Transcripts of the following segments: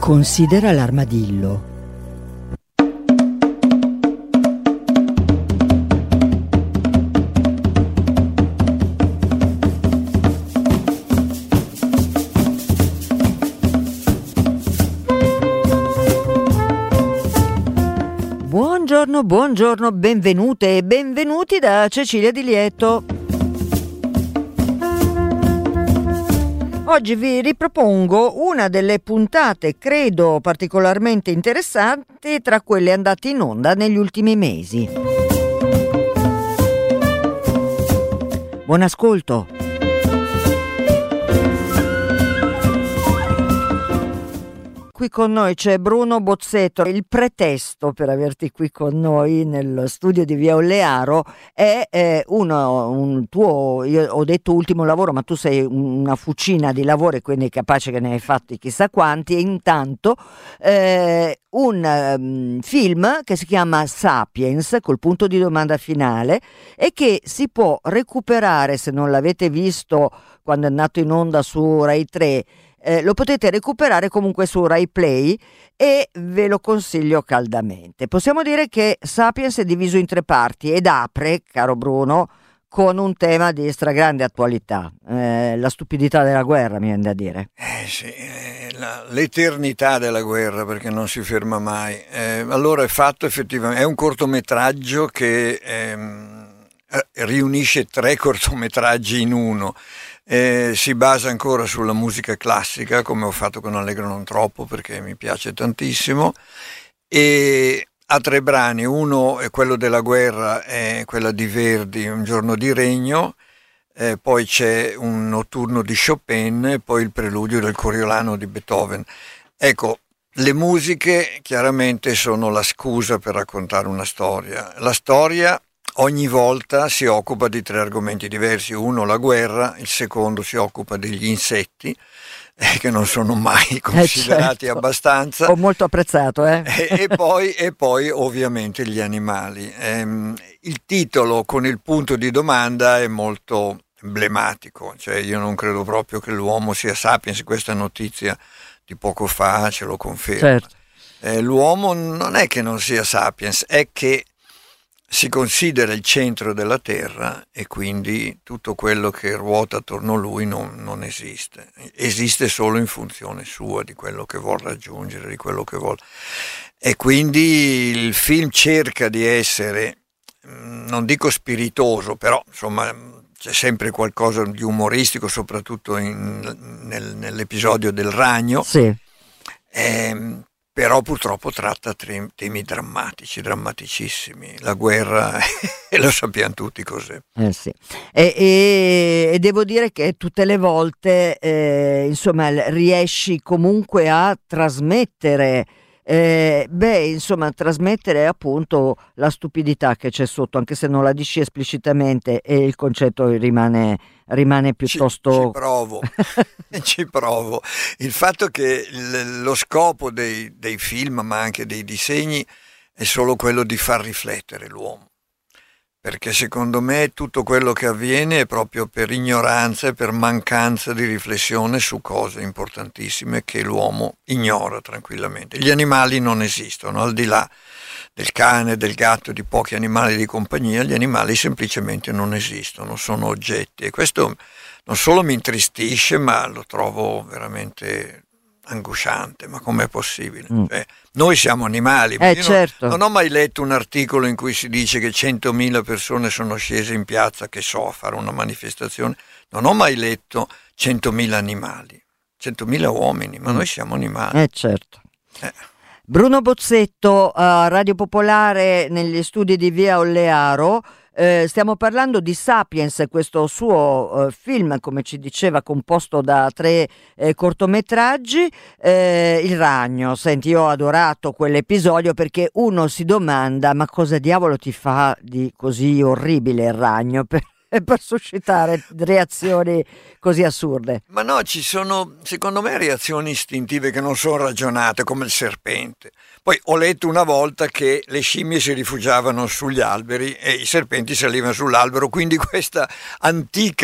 Considera l'armadillo. Buongiorno, benvenute e benvenuti da Cecilia Di Lieto. Oggi vi ripropongo una delle puntate, credo particolarmente interessanti, tra quelle andate in onda negli ultimi mesi. Buon ascolto. Qui con noi c'è Bruno Bozzetto. Il pretesto per averti qui con noi nello studio di Via Ollearo è un tuo, io ho detto ultimo lavoro, ma tu sei una fucina di lavori, quindi capace che ne hai fatti chissà quanti, e intanto un film che si chiama Sapiens, col punto di domanda finale, e che si può recuperare, se non l'avete visto quando è andato in onda su Rai 3, lo potete recuperare comunque su Rai Play e ve lo consiglio caldamente. Possiamo dire che Sapiens è diviso in 3 parti ed apre, caro Bruno, con un tema di stragrande attualità, la stupidità della guerra, mi viene da dire. Sì, l'eternità della guerra, perché non si ferma mai. Allora è fatto effettivamente, è un cortometraggio che riunisce 3 cortometraggi in uno. Si basa ancora sulla musica classica, come ho fatto con Allegro non troppo, perché mi piace tantissimo, e ha 3 brani. Uno è quello della guerra, è quella di Verdi, Un giorno di regno, poi c'è un notturno di Chopin e poi il preludio del Coriolano di Beethoven. Ecco, le musiche chiaramente sono la scusa per raccontare una storia. La storia ogni volta si occupa di 3 argomenti diversi. Uno, la guerra; il secondo si occupa degli insetti, che non sono mai considerati certo. abbastanza. Ho molto apprezzato. E poi ovviamente gli animali. Il titolo con il punto di domanda è molto emblematico, cioè io non credo proprio che l'uomo sia sapiens. Questa notizia di poco fa ce lo conferma. Certo. L'uomo non è che non sia sapiens, è che si considera il centro della Terra e quindi tutto quello che ruota attorno a lui non esiste. Esiste solo in funzione sua, di quello che vuol raggiungere, di quello che vuole. E quindi il film cerca di essere, non dico spiritoso, però insomma c'è sempre qualcosa di umoristico, soprattutto nell'episodio del ragno. Sì. Però purtroppo tratta temi drammatici, drammaticissimi. La guerra, e lo sappiamo tutti cos'è. Sì. E devo dire che tutte le volte insomma riesci comunque a trasmettere trasmettere appunto la stupidità che c'è sotto, anche se non la dici esplicitamente, e il concetto rimane piuttosto... Ci provo. Il fatto che lo scopo dei film, ma anche dei disegni, è solo quello di far riflettere l'uomo, perché secondo me tutto quello che avviene è proprio per ignoranza e per mancanza di riflessione su cose importantissime che l'uomo ignora tranquillamente. Gli animali non esistono, al di là del cane, del gatto e di pochi animali di compagnia. Gli animali semplicemente non esistono, sono oggetti, e questo non solo mi intristisce, ma lo trovo veramente angosciante. Ma com'è possibile? Cioè, noi siamo animali. Certo. Non ho mai letto un articolo in cui si dice che 100.000 persone sono scese in piazza, che so, a fare una manifestazione. Non ho mai letto 100.000 animali, 100.000 uomini, ma noi siamo animali. Certo. Bruno Bozzetto, a Radio Popolare, negli studi di Via Ollearo. Stiamo parlando di Sapiens, questo suo film, come ci diceva, composto da 3 cortometraggi. Il ragno, senti, io ho adorato quell'episodio, perché uno si domanda: ma cosa diavolo ti fa di così orribile il ragno per suscitare reazioni così assurde? Ma no, ci sono secondo me reazioni istintive che non sono ragionate, come il serpente. Poi ho letto una volta che le scimmie si rifugiavano sugli alberi e i serpenti salivano sull'albero, quindi questa antica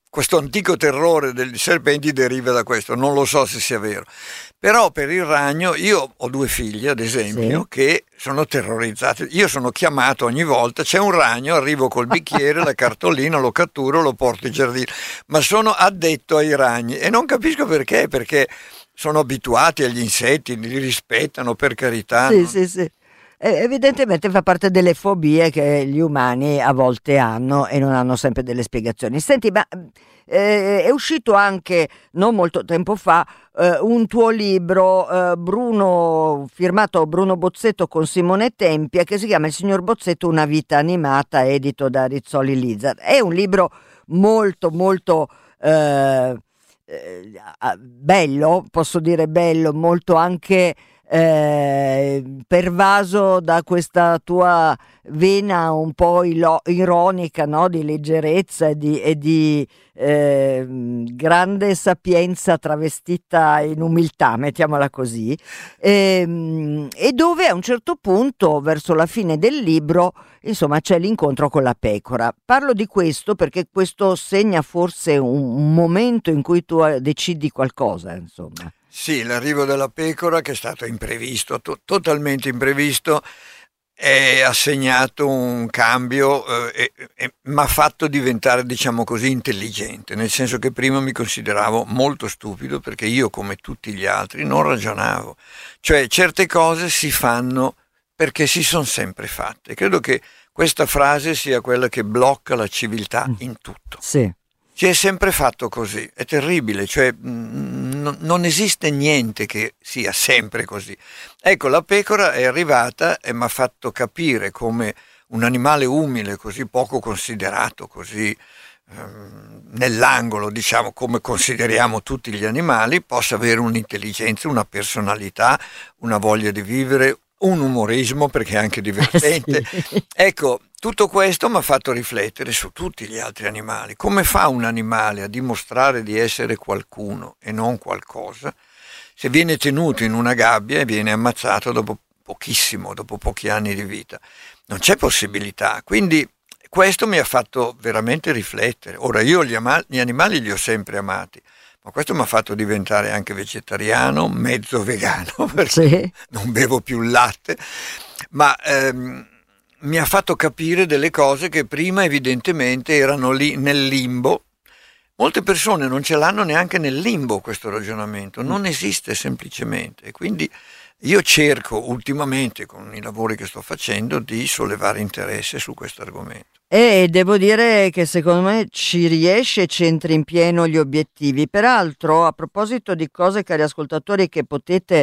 questo antico terrore degli serpenti deriva da questo, non lo so se sia vero. Però per il ragno, io ho 2 figli ad esempio, Sì. che sono terrorizzati. Io sono chiamato ogni volta, c'è un ragno, arrivo col bicchiere, la cartolina, lo catturo, lo porto in giardino, ma sono addetto ai ragni e non capisco perché sono abituati agli insetti, li rispettano, per carità. Sì, sì, sì. Evidentemente fa parte delle fobie che gli umani a volte hanno e non hanno sempre delle spiegazioni. Senti, ma è uscito anche non molto tempo fa un tuo libro, firmato Bruno Bozzetto con Simone Tempia, che si chiama Il signor Bozzetto, una vita animata, edito da Rizzoli Lizard. È un libro molto, molto bello, posso dire bello, molto anche pervaso da questa tua vena un po' ironica, no? Di leggerezza e di grande sapienza travestita in umiltà, mettiamola così, e dove a un certo punto, verso la fine del libro, insomma, c'è l'incontro con la pecora. Parlo di questo perché questo segna forse un momento in cui tu decidi qualcosa, insomma. Sì, l'arrivo della pecora, che è stato imprevisto, totalmente imprevisto, ha segnato un cambio e mi ha fatto diventare, diciamo così, intelligente, nel senso che prima mi consideravo molto stupido perché io, come tutti gli altri, non ragionavo. Cioè, certe cose si fanno perché si sono sempre fatte. Credo che questa frase sia quella che blocca la civiltà in tutto. Sì. Si è sempre fatto così, è terribile, cioè non esiste niente che sia sempre così. Ecco, la pecora è arrivata e mi ha fatto capire come un animale umile, così poco considerato, così nell'angolo, diciamo, come consideriamo tutti gli animali, possa avere un'intelligenza, una personalità, una voglia di vivere, un umorismo, perché è anche divertente. Sì. Ecco, tutto questo mi ha fatto riflettere su tutti gli altri animali. Come fa un animale a dimostrare di essere qualcuno e non qualcosa se viene tenuto in una gabbia e viene ammazzato dopo pochissimo, dopo pochi anni di vita? Non c'è possibilità. Quindi questo mi ha fatto veramente riflettere. Ora, io gli animali li ho sempre amati, ma questo mi ha fatto diventare anche vegetariano, mezzo vegano, perché Sì. non bevo più il latte, ma mi ha fatto capire delle cose che prima evidentemente erano lì nel limbo. Molte persone non ce l'hanno neanche nel limbo questo ragionamento, non esiste semplicemente. E quindi io cerco ultimamente, con i lavori che sto facendo, di sollevare interesse su questo argomento. E devo dire che secondo me ci riesce e centri in pieno gli obiettivi. Peraltro, a proposito di cose, cari ascoltatori, che potete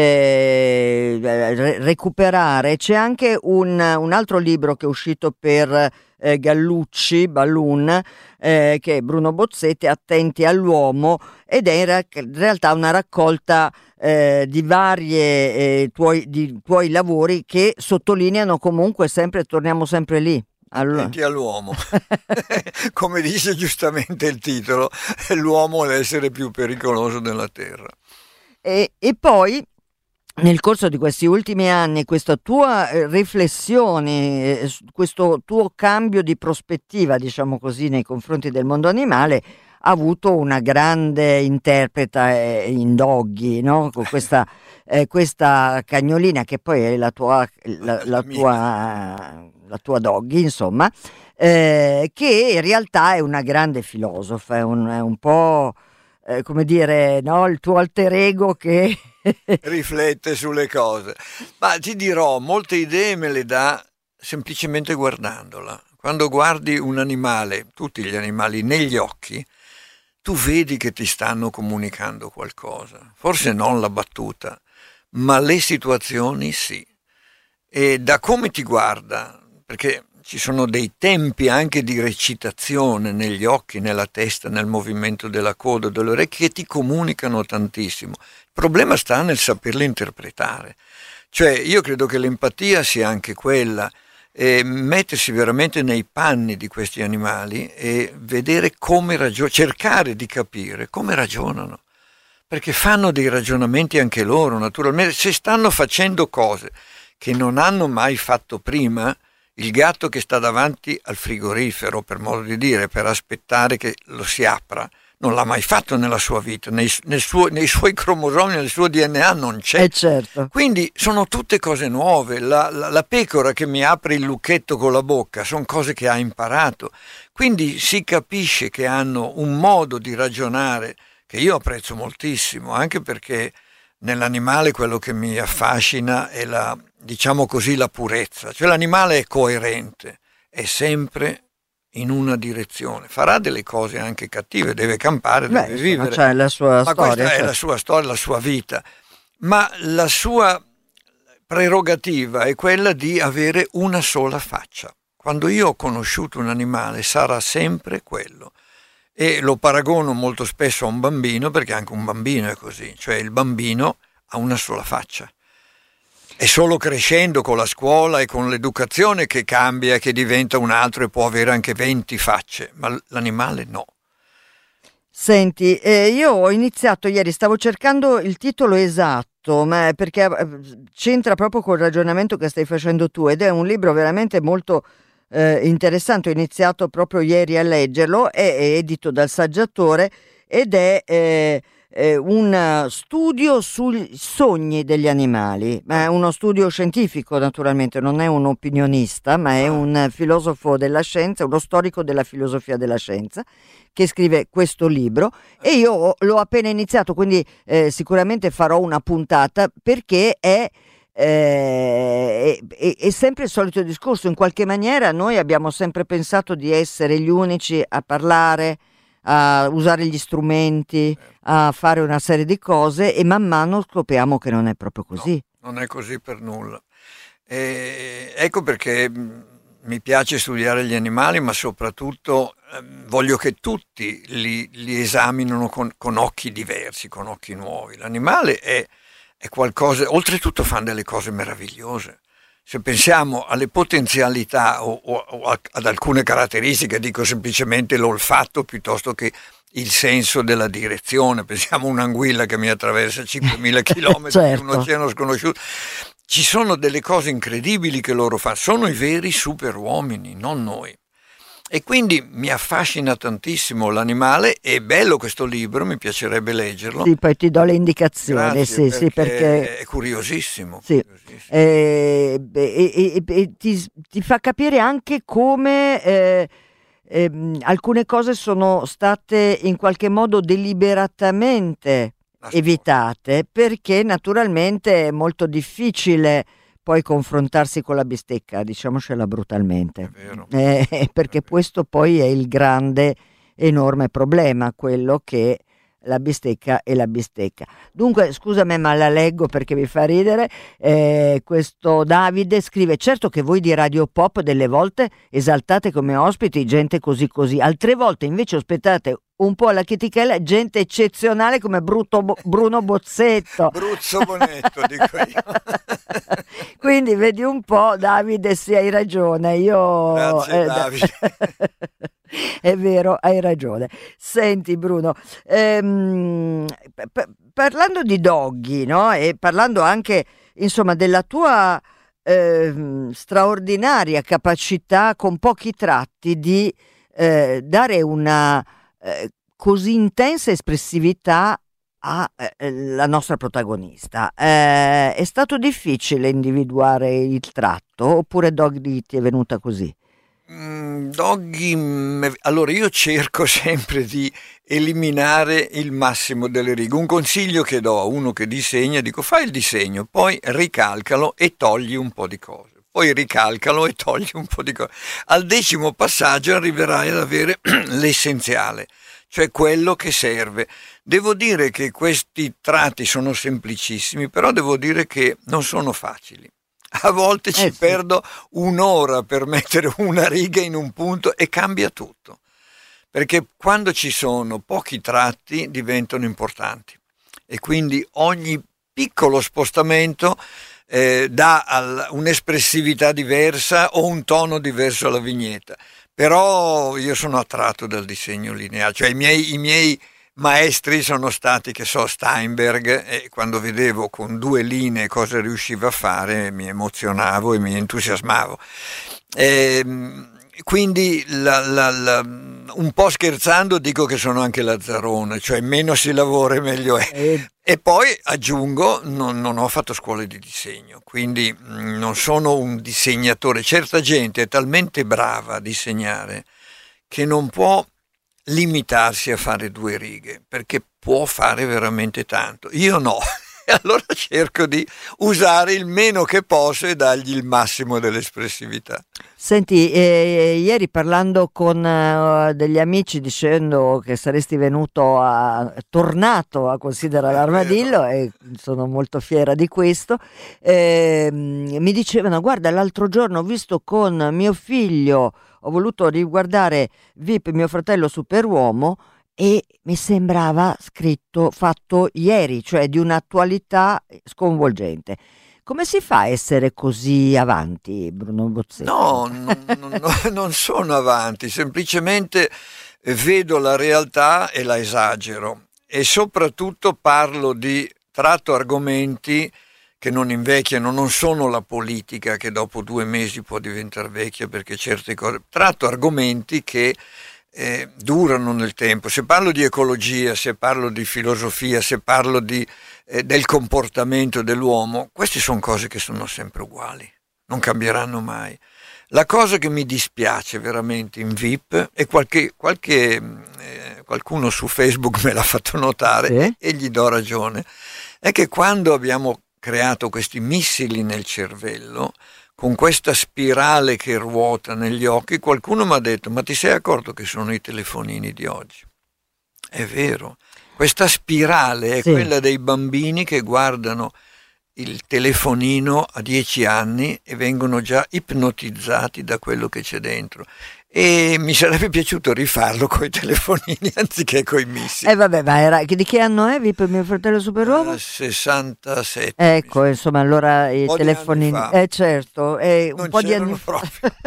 recuperare, c'è anche un altro libro che è uscito per Gallucci, Balloon, che è Bruno Bozzetti, Attenti all'uomo, ed è in realtà una raccolta di varie tuoi lavori che sottolineano comunque sempre, torniamo sempre lì. Attenti all'uomo, come dice giustamente il titolo, l'uomo è l'essere più pericoloso della terra. E poi nel corso di questi ultimi anni, questa tua riflessione, questo tuo cambio di prospettiva, diciamo così, nei confronti del mondo animale, ha avuto una grande interpreta in Doggy, no? Con questa cagnolina che poi è la tua Doggy, insomma, che in realtà è una grande filosofa, è un po' come dire, no? Il tuo alter ego che riflette sulle cose. Ma ti dirò, molte idee me le dà semplicemente guardandola. Quando guardi un animale, tutti gli animali, negli occhi, tu vedi che ti stanno comunicando qualcosa. Forse non la battuta, ma le situazioni sì. E da come ti guarda, perché ci sono dei tempi anche di recitazione negli occhi, nella testa, nel movimento della coda, delle orecchie, che ti comunicano tantissimo. Il problema sta nel saperli interpretare. Cioè, io credo che l'empatia sia anche quella, mettersi veramente nei panni di questi animali e vedere come ragionano, cercare di capire come ragionano. Perché fanno dei ragionamenti anche loro, naturalmente. Se stanno facendo cose che non hanno mai fatto prima, Il gatto che sta davanti al frigorifero, per modo di dire, per aspettare che lo si apra, non l'ha mai fatto nella sua vita, nei suoi cromosomi, nel suo DNA non c'è. Certo. Quindi sono tutte cose nuove. La pecora che mi apre il lucchetto con la bocca sono cose che ha imparato. Quindi si capisce che hanno un modo di ragionare che io apprezzo moltissimo, anche perché nell'animale quello che mi affascina è diciamo così, la purezza. Cioè l'animale è coerente, è sempre in una direzione, farà delle cose anche cattive, deve campare, deve vivere, c'è la sua ma storia, questa è la sua storia, la sua vita, ma la sua prerogativa è quella di avere una sola faccia. Quando io ho conosciuto un animale sarà sempre quello, e lo paragono molto spesso a un bambino, perché anche un bambino è così, cioè il bambino ha una sola faccia. È solo crescendo con la scuola e con l'educazione che cambia, che diventa un altro e può avere anche 20 facce, ma l'animale no. Senti, io ho iniziato ieri, stavo cercando il titolo esatto, ma perché c'entra proprio col ragionamento che stai facendo tu, ed è un libro veramente molto interessante. Ho iniziato proprio ieri a leggerlo, è edito dal Saggiatore ed è un studio sui sogni degli animali, ma è uno studio scientifico, naturalmente, non è un opinionista, ma è un filosofo della scienza, uno storico della filosofia della scienza, che scrive questo libro, e io l'ho appena iniziato, quindi sicuramente farò una puntata, perché è sempre il solito discorso. In qualche maniera noi abbiamo sempre pensato di essere gli unici a parlare, a usare gli strumenti, a fare una serie di cose, e man mano scopriamo che non è proprio così. No, non è così per nulla. Ecco perché mi piace studiare gli animali, ma soprattutto voglio che tutti li esaminino con occhi diversi, con occhi nuovi. L'animale è qualcosa, oltretutto fanno delle cose meravigliose. Se pensiamo alle potenzialità o ad alcune caratteristiche, dico semplicemente l'olfatto piuttosto che il senso della direzione, pensiamo a un'anguilla che mi attraversa 5.000 km Certo. in un oceano sconosciuto. Ci sono delle cose incredibili che loro fanno, sono i veri super uomini, non noi. E quindi mi affascina tantissimo l'animale. È bello questo libro, mi piacerebbe leggerlo. Sì, poi ti do le indicazioni. Grazie, sì, perché è curiosissimo. sì. Curiosissimo. E ti fa capire anche come alcune cose sono state in qualche modo deliberatamente evitate, perché naturalmente è molto difficile poi confrontarsi con la bistecca, diciamocela brutalmente. È vero. Perché questo poi è il grande, enorme problema, quello che la bistecca è la bistecca. Dunque, scusami, ma la leggo perché mi fa ridere. Questo Davide scrive: certo che voi di Radio Pop delle volte esaltate come ospiti gente così così, altre volte invece ospitate un po' alla chetichella gente eccezionale come Bruno Bozzetto. Bruzzo Bonetto, dico io. Quindi vedi un po', Davide, sì, hai ragione. Grazie, Davide. È vero, hai ragione. Senti, Bruno, parlando di doggy, no? E parlando anche, insomma, della tua straordinaria capacità con pochi tratti di dare una così intensa espressività alla nostra protagonista. È stato difficile individuare il tratto, oppure Doggy ti è venuta così? Doggy, allora io cerco sempre di eliminare il massimo delle righe. Un consiglio che do a uno che disegna, dico: fai il disegno, poi ricalcalo e togli un po' di cose. Poi ricalcalo e togli un po' di cose. Al 10° passaggio arriverai ad avere l'essenziale, cioè quello che serve. Devo dire che questi tratti sono semplicissimi, però devo dire che non sono facili. A volte ci perdo un'ora per mettere una riga in un punto e cambia tutto. Perché quando ci sono pochi tratti diventano importanti. E quindi ogni piccolo spostamento dà un'espressività diversa o un tono diverso alla vignetta. Però io sono attratto dal disegno lineare, cioè i miei maestri sono stati, che so, Steinberg, e quando vedevo con 2 linee cosa riusciva a fare mi emozionavo e mi entusiasmavo. Quindi un po' scherzando dico che sono anche lazzarone, cioè meno si lavora meglio è. E poi aggiungo, non ho fatto scuole di disegno, quindi non sono un disegnatore. Certa gente è talmente brava a disegnare che non può limitarsi a fare 2 righe, perché può fare veramente tanto. Io no. E allora cerco di usare il meno che posso e dargli il massimo dell'espressività. Senti, ieri parlando con degli amici dicendo che saresti tornato a considerare l'armadillo, e sono molto fiera di questo, mi dicevano: guarda, l'altro giorno ho visto con mio figlio, ho voluto riguardare VIP, mio fratello Superuomo, e mi sembrava fatto ieri, cioè di un'attualità sconvolgente. Come si fa a essere così avanti, Bruno Bozzetto? No, non sono avanti, semplicemente vedo la realtà e la esagero, e soprattutto tratto argomenti che non invecchiano, non sono la politica che dopo 2 mesi può diventare vecchia perché certe cose, tratto argomenti che durano nel tempo. Se parlo di ecologia, se parlo di filosofia, se parlo del comportamento dell'uomo, queste sono cose che sono sempre uguali, non cambieranno mai. La cosa che mi dispiace veramente in VIP, e qualcuno su Facebook me l'ha fatto notare, e gli do ragione, è che quando abbiamo creato questi missili nel cervello, con questa spirale che ruota negli occhi, qualcuno mi ha detto: ma ti sei accorto che sono i telefonini di oggi? È vero, questa spirale è quella dei bambini che guardano il telefonino a 10 anni e vengono già ipnotizzati da quello che c'è dentro. E mi sarebbe piaciuto rifarlo coi telefonini anziché coi missili. Vabbè, ma di che anno è VIP, mio fratello Superuomo? 67. Ecco, insomma, allora i telefonini. Certo, non un po' di anni fa.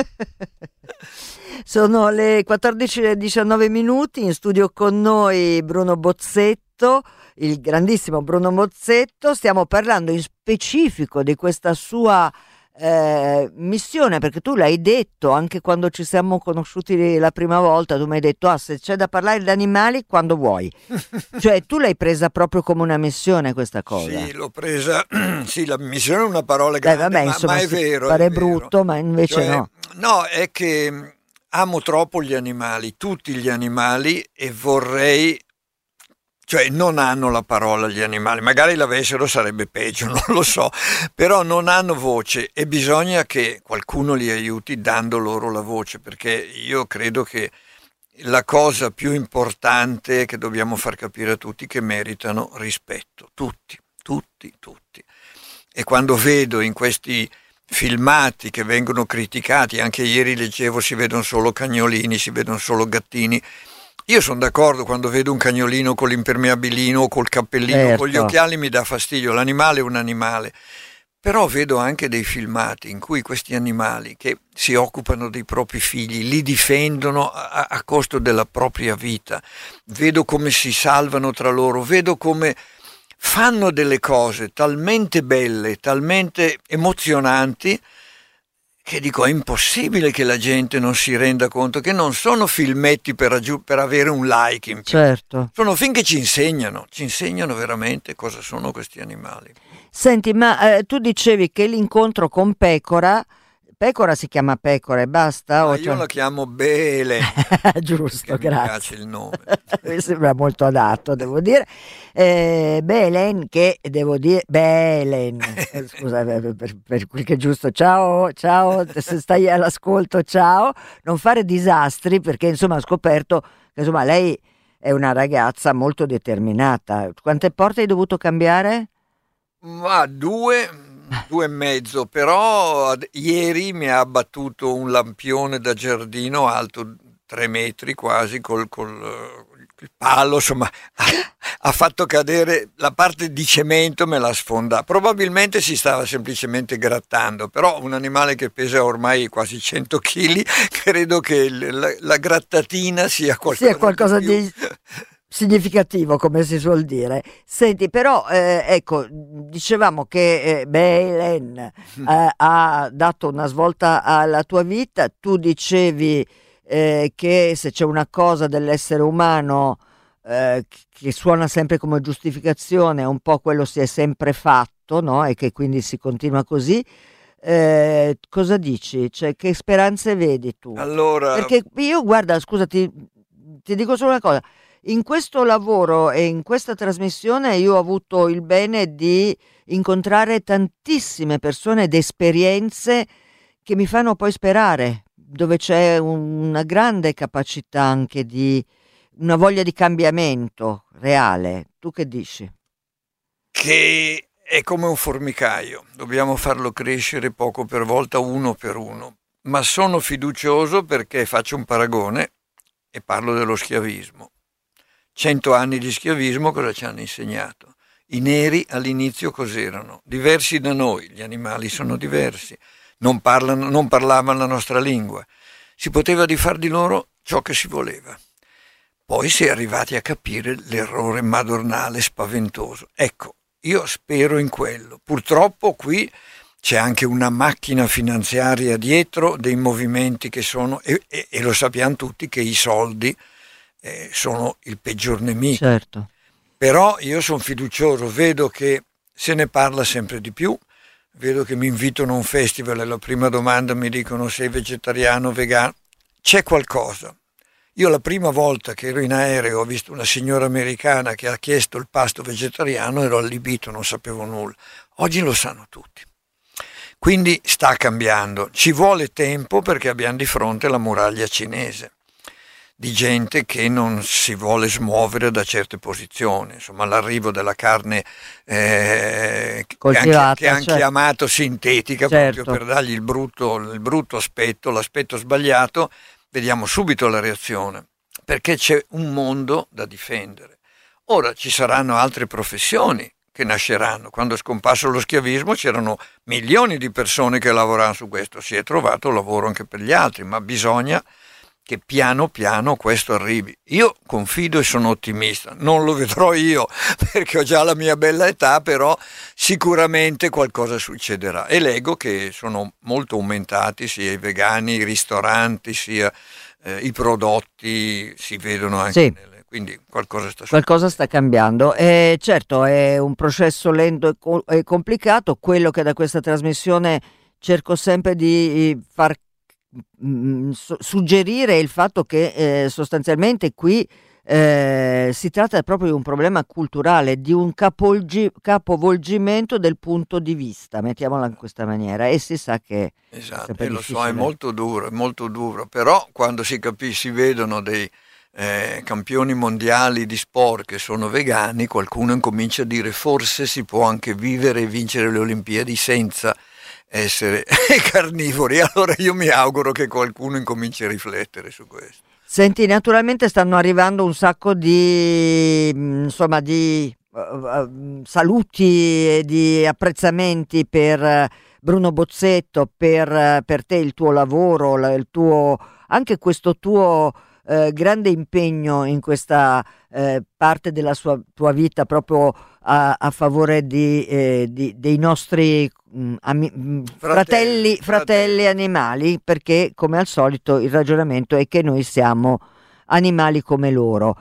Sono le 14:19 in studio con noi Bruno Bozzetto, il grandissimo Bruno Bozzetto. Stiamo parlando in specifico di questa sua missione, perché tu l'hai detto anche quando ci siamo conosciuti la prima volta. Tu mi hai detto: se c'è da parlare di animali, quando vuoi. Cioè tu l'hai presa proprio come una missione questa cosa. Sì, l'ho presa. Sì, la missione è una parola grande, vabbè, insomma, ma è vero. Pare brutto, ma invece no. No, è che amo troppo gli animali, tutti gli animali, e vorrei. Cioè non hanno la parola gli animali, magari l'avessero sarebbe peggio, non lo so, però non hanno voce e bisogna che qualcuno li aiuti dando loro la voce, perché io credo che la cosa più importante che dobbiamo far capire a tutti è che meritano rispetto, tutti. E quando vedo in questi filmati che vengono criticati, anche ieri leggevo si vedono solo cagnolini, si vedono solo gattini. Io sono d'accordo, quando vedo un cagnolino con l'impermeabilino o col cappellino, con gli occhiali mi dà fastidio, l'animale è un animale. Però vedo anche dei filmati in cui questi animali che si occupano dei propri figli, li difendono a costo della propria vita, vedo come si salvano tra loro, vedo come fanno delle cose talmente belle, talmente emozionanti, che dico: è impossibile che la gente non si renda conto che non sono filmetti per avere un like in più. Certo. Sono film che ci insegnano veramente cosa sono questi animali. Senti, ma tu dicevi che l'incontro con Pecora si chiama Pecora e basta? Io la chiamo Belen. Giusto, grazie. Mi piace il nome. Mi sembra molto adatto, devo dire. Belen, che devo dire, Belen, scusa per quel che è giusto. Ciao, se stai all'ascolto, ciao. Non fare disastri, perché insomma ho scoperto che insomma lei è una ragazza molto determinata. Quante porte hai dovuto cambiare? Ma 2 e mezzo, però ieri mi ha abbattuto un lampione da giardino alto 3 metri quasi col il palo, insomma ha fatto cadere la parte di cemento, me l'ha sfondata. Probabilmente si stava semplicemente grattando, però un animale che pesa ormai quasi 100 kg, credo che la grattatina sia qualcosa di significativo, come si suol dire. Senti, però, ecco, dicevamo che Belen ha dato una svolta alla tua vita. Tu dicevi che se c'è una cosa dell'essere umano che suona sempre come giustificazione, un po' quello si è sempre fatto, no? E che quindi si continua così. Cosa dici? Cioè, che speranze vedi tu? Allora, Perché io, guarda, scusati, ti dico solo una cosa. In questo lavoro e in questa trasmissione io ho avuto il bene di incontrare tantissime persone ed esperienze che mi fanno poi sperare, dove c'è una grande capacità anche di una voglia di cambiamento reale. Tu che dici? che è come un formicaio, dobbiamo farlo crescere poco per volta, uno per uno. Ma sono fiducioso perché faccio un paragone e parlo dello schiavismo. 100 anni di schiavismo cosa ci hanno insegnato? I neri all'inizio cos'erano? Diversi da noi, gli animali sono diversi, non parlavano la nostra lingua. Si poteva di far di loro ciò che si voleva. Poi si è arrivati a capire l'errore madornale spaventoso. Ecco, io spero in quello. Purtroppo qui c'è anche una macchina finanziaria dietro, dei movimenti che sono, e lo sappiamo tutti che i soldi sono il peggior nemico. Certo. Però io sono fiducioso, vedo che se ne parla sempre di più, vedo che mi invitano a un festival e la prima domanda mi dicono sei vegetariano, vegano, c'è qualcosa. Io la prima volta che ero in aereo ho visto una signora americana che ha chiesto il pasto vegetariano, ero allibito, non sapevo nulla. Oggi lo sanno tutti. Quindi sta cambiando. Ci vuole tempo perché abbiamo di fronte la muraglia cinese di gente che non si vuole smuovere da certe posizioni. Insomma, l'arrivo della carne Coltivata, che è anche certo. chiamato sintetica, Certo. proprio per dargli il brutto aspetto, l'aspetto sbagliato, vediamo subito la reazione, perché c'è un mondo da difendere. Ora ci saranno altre professioni che nasceranno. Quando è scomparso lo schiavismo c'erano milioni di persone che lavoravano su questo, si è trovato lavoro anche per gli altri, ma bisogna che piano piano questo arrivi. Io confido e sono ottimista, non lo vedrò io perché ho già la mia bella età, però sicuramente qualcosa succederà e leggo che sono molto aumentati sia i vegani, i ristoranti, sia i prodotti si vedono anche Sì. quindi qualcosa sta succedendo. Qualcosa sta cambiando. Certo, è un processo lento e complicato. Quello che da questa trasmissione cerco sempre di far suggerire il fatto che sostanzialmente qui si tratta proprio di un problema culturale, di un capovolgimento del punto di vista, mettiamola in questa maniera, e si sa che è Esatto, sempre lo so, difficile. è molto duro, però quando si vedono dei campioni mondiali di sport che sono vegani, qualcuno incomincia a dire forse si può anche vivere e vincere le Olimpiadi senza essere carnivori. Allora io mi auguro che qualcuno incominci a riflettere su questo. Senti, naturalmente stanno arrivando un sacco di insomma di saluti e di apprezzamenti per Bruno Bozzetto, per te, il tuo lavoro, il tuo, anche questo tuo grande impegno in questa parte della tua vita proprio a favore dei nostri fratelli animali, perché come al solito il ragionamento è che noi siamo animali come loro.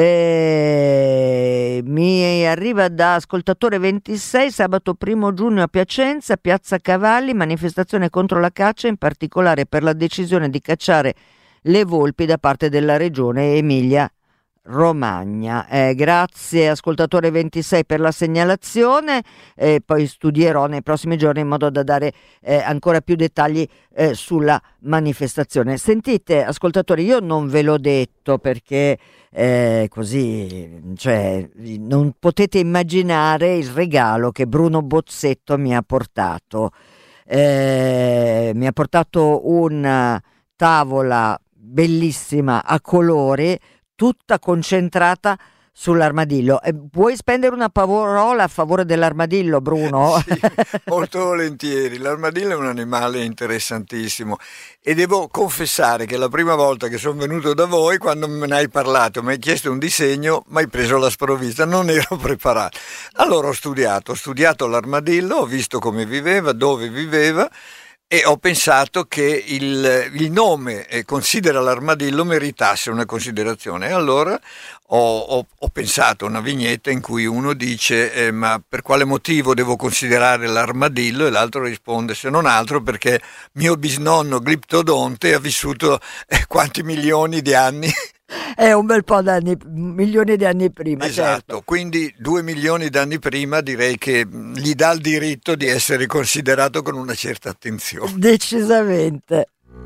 Mi arriva da ascoltatore 26, sabato 1 giugno a Piacenza, Piazza Cavalli, manifestazione contro la caccia, in particolare per la decisione di cacciare le volpi da parte della regione Emilia Romagna. Grazie ascoltatore 26 per la segnalazione, poi studierò nei prossimi giorni in modo da dare ancora più dettagli sulla manifestazione. Sentite ascoltatori, io non ve l'ho detto perché così, cioè, non potete immaginare il regalo che Bruno Bozzetto mi ha portato. Mi ha portato una tavola bellissima a colori, tutta concentrata sull'armadillo. Vuoi spendere una parola a favore dell'armadillo, Bruno? Sì, molto volentieri. L'armadillo è un animale interessantissimo e devo confessare che la prima volta che sono venuto da voi, quando me ne hai parlato, mi hai chiesto un disegno, mi hai preso la sprovvista, non ero preparato. Allora ho studiato l'armadillo, ho visto come viveva, dove viveva, e ho pensato che il nome Considera l'armadillo meritasse una considerazione. E allora ho pensato a una vignetta in cui uno dice ma per quale motivo devo considerare l'armadillo? E l'altro risponde se non altro perché mio bisnonno Gliptodonte ha vissuto quanti milioni di anni. È un bel po' d'anni, milioni di anni prima. Esatto, certo. Quindi 2 milioni d'anni prima direi che gli dà il diritto di essere considerato con una certa attenzione. Decisamente.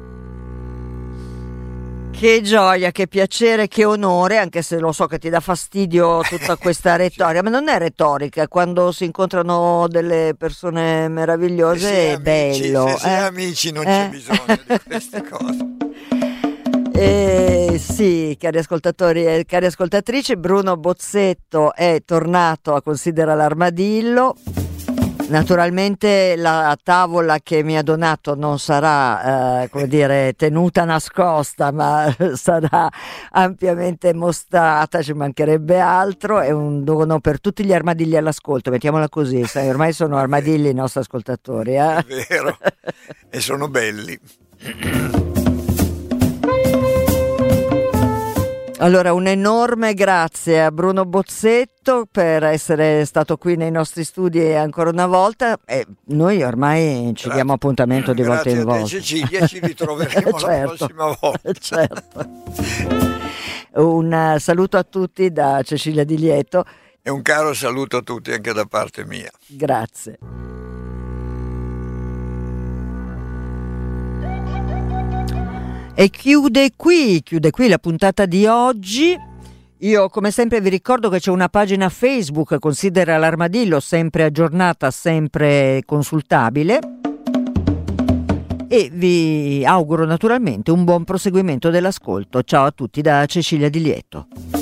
Che gioia, che piacere, che onore, anche se lo so che ti dà fastidio tutta questa retorica, ma non è retorica, quando si incontrano delle persone meravigliose è bello. Se si è amici non c'è bisogno di queste cose. Sì, cari ascoltatori e cari ascoltatrici, Bruno Bozzetto è tornato a Considera l'armadillo. Naturalmente la tavola che mi ha donato non sarà tenuta nascosta, ma sarà ampiamente mostrata, ci mancherebbe altro. È un dono per tutti gli armadilli all'ascolto, mettiamola così, sai, ormai sono armadilli i nostri ascoltatori. È vero, e sono belli. Allora, un enorme grazie a Bruno Bozzetto per essere stato qui nei nostri studi ancora una volta, e noi ormai ci diamo appuntamento di volta in volta. Grazie a te Cecilia, ci ritroveremo la prossima volta. Certo. Un saluto a tutti da Cecilia Di Lieto. E un caro saluto a tutti anche da parte mia. Grazie. E chiude qui la puntata di oggi. Io come sempre vi ricordo che c'è una pagina Facebook, Considera l'armadillo, sempre aggiornata, sempre consultabile, e vi auguro naturalmente un buon proseguimento dell'ascolto. Ciao a tutti da Cecilia Di Lieto.